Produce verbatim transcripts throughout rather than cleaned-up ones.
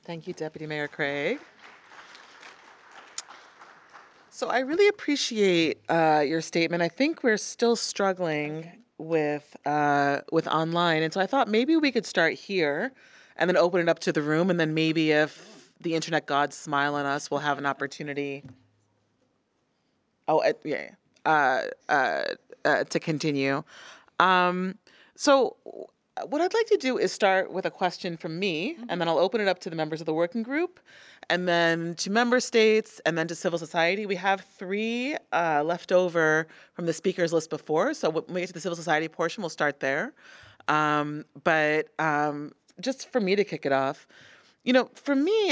Thank you, Deputy Mayor Craig. So I really appreciate uh, your statement. I think we're still struggling with uh, with online, and so I thought maybe we could start here, and then open it up to the room, and then maybe if the internet gods smile on us, we'll have an opportunity. Oh, uh, yeah, uh, uh, uh, to continue. Um, so what I'd like to do is start with a question from me, and then I'll open it up to the members of the working group, and then to member states, and then to civil society. We have three uh, left over from the speakers list before, so when we get to the civil society portion, we'll start there. Um, but um, just for me to kick it off, you know, for me,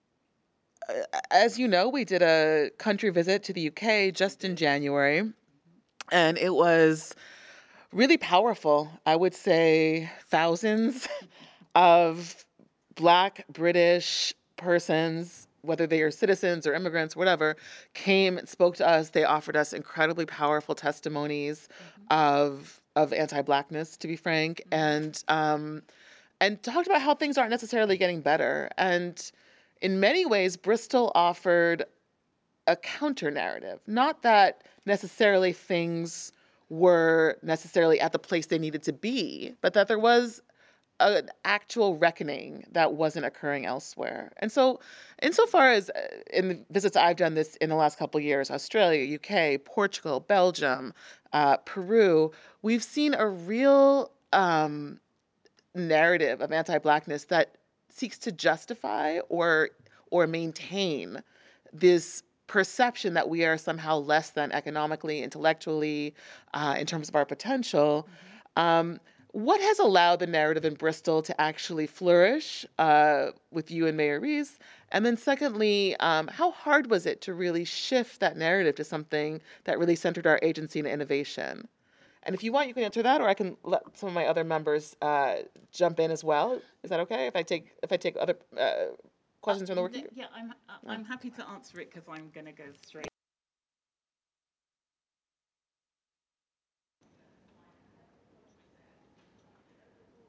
as you know, we did a country visit to the U K just in January, and it was really powerful. I would say thousands of Black British persons, whether they are citizens or immigrants, whatever, came and spoke to us. They offered us incredibly powerful testimonies of of anti-Blackness, to be frank, and um, and talked about how things aren't necessarily getting better. And in many ways, Bristol offered a counter narrative. Not that necessarily things were necessarily at the place they needed to be, but that there was an actual reckoning that wasn't occurring elsewhere. And so, insofar as uh, in the visits I've done this in the last couple of years, Australia, U K, Portugal, Belgium, uh, Peru, we've seen a real um, narrative of anti-Blackness that seeks to justify or or maintain this perception that we are somehow less than economically, intellectually, uh, in terms of our potential. Um, what has allowed the narrative in Bristol to actually flourish uh, with you and Mayor Reese? And then secondly, um, how hard was it to really shift that narrative to something that really centered our agency and innovation? And if you want, you can answer that, or I can let some of my other members uh, jump in as well. Is that okay? If I take if I take other uh, Uh, questions from the working n- group? yeah, I'm uh, Yeah. I'm happy to answer it because I'm going to go straight